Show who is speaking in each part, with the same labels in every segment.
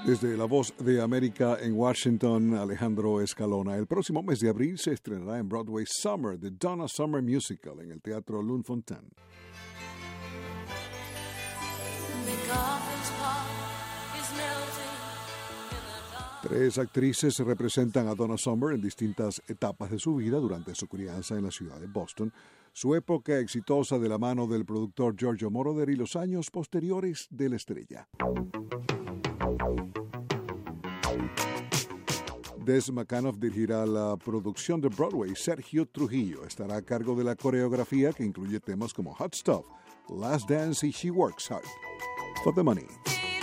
Speaker 1: Desde La Voz de América en Washington, Alejandro Escalona. El próximo mes de abril se estrenará en Broadway Summer, The Donna Summer Musical, en el Teatro Lunt-Fontanne. Tres actrices representan a Donna Summer en distintas etapas de su vida durante su crianza en la ciudad de Boston, su época exitosa de la mano del productor Giorgio Moroder y los años posteriores de la estrella. Des McAnuff dirigirá la producción de Broadway. Sergio Trujillo estará a cargo de la coreografía, que incluye temas como Hot Stuff, Last Dance y She Works Hard. For the Money.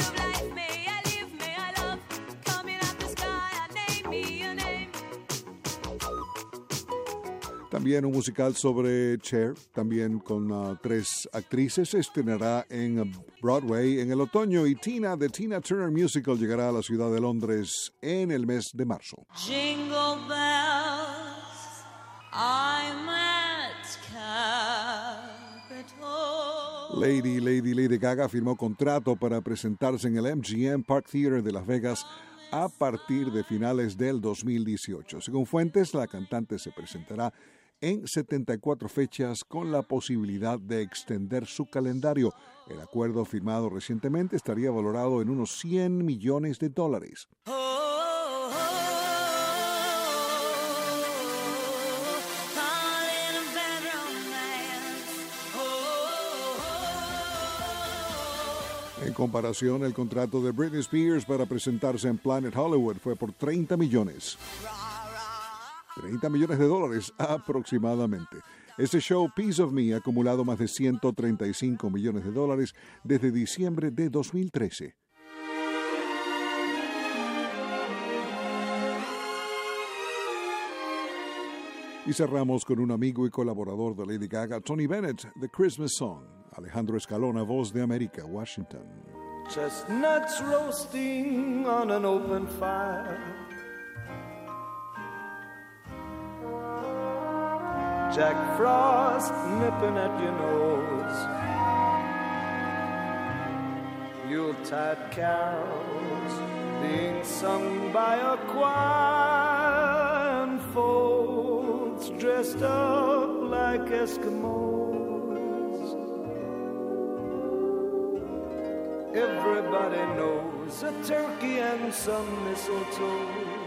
Speaker 1: También un musical sobre Cher, también con tres actrices, se estrenará en Broadway en el otoño, y Tina, The Tina Turner Musical, llegará a la ciudad de Londres en el mes de marzo.
Speaker 2: Jingle bells, I'm at Capitol.
Speaker 1: Lady Gaga firmó contrato para presentarse en el MGM Park Theater de Las Vegas a partir de finales del 2018. Según fuentes, la cantante se presentará en 74 fechas con la posibilidad de extender su calendario. El acuerdo firmado recientemente estaría valorado en unos $100 millones. En comparación, el contrato de Britney Spears para presentarse en Planet Hollywood fue por $30 millones. $30 millones aproximadamente. Este show, Piece of Me, ha acumulado más de $135 millones desde diciembre de 2013. Y cerramos con un amigo y colaborador de Lady Gaga, Tony Bennett, The Christmas Song. Alejandro Escalona, Voz de América, Washington.
Speaker 3: Chestnuts roasting on an open fire, Jack Frost nipping at your nose, Yuletide carols being sung by a choir, and folks dressed up like Eskimos. Everybody knows a turkey and some mistletoe